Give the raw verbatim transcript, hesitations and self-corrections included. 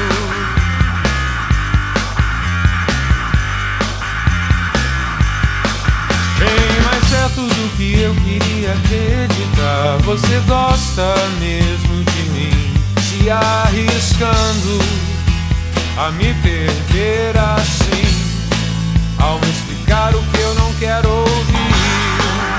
Bem, mas é tudo que eu queria acreditar. Você gosta mesmo de mim, se arriscando a me perder assim, ao me explicar o que eu não quero